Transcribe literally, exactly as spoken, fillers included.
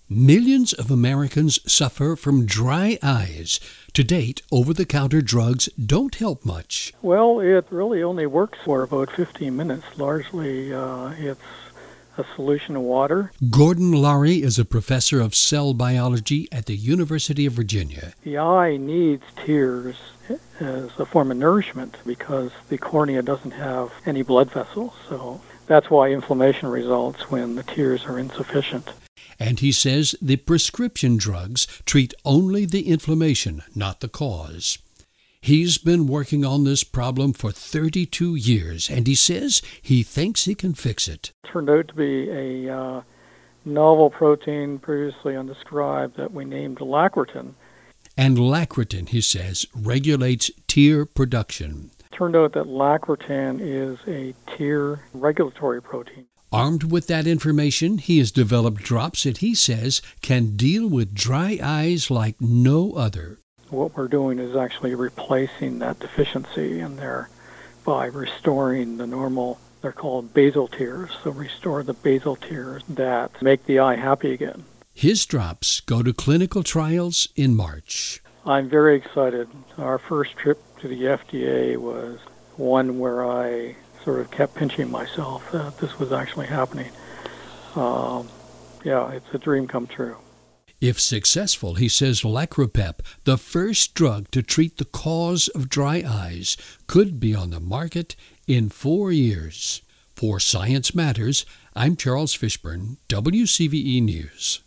Millions of Americans suffer from dry eyes. To date, over-the-counter drugs don't help much. Well, it really only works for about fifteen minutes. Largely, uh, it's a solution of water. Gordon Laurie is a professor of cell biology at the University of Virginia. The eye needs tears as a form of nourishment because the cornea doesn't have any blood vessels. So that's why inflammation results when the tears are insufficient. And he says the prescription drugs treat only the inflammation, not the cause. He's been working on this problem for thirty-two years, and he says he thinks he can fix it. It turned out to be a uh, novel protein previously undescribed that we named lacretin. And lacretin, he says, regulates tear production. It turned out that lacretin is a tear regulatory protein. Armed with that information, he has developed drops that he says can deal with dry eyes like no other. What we're doing is actually replacing that deficiency in there by restoring the normal, they're called basal tears, so restore the basal tears that make the eye happy again. His drops go to clinical trials in March. I'm very excited. Our first trip to the F D A was one where I sort of kept pinching myself that this was actually happening. Um, yeah, it's a dream come true. If successful, he says Lacropep, the first drug to treat the cause of dry eyes, could be on the market in four years. For Science Matters, I'm Charles Fishburne, W C V E News.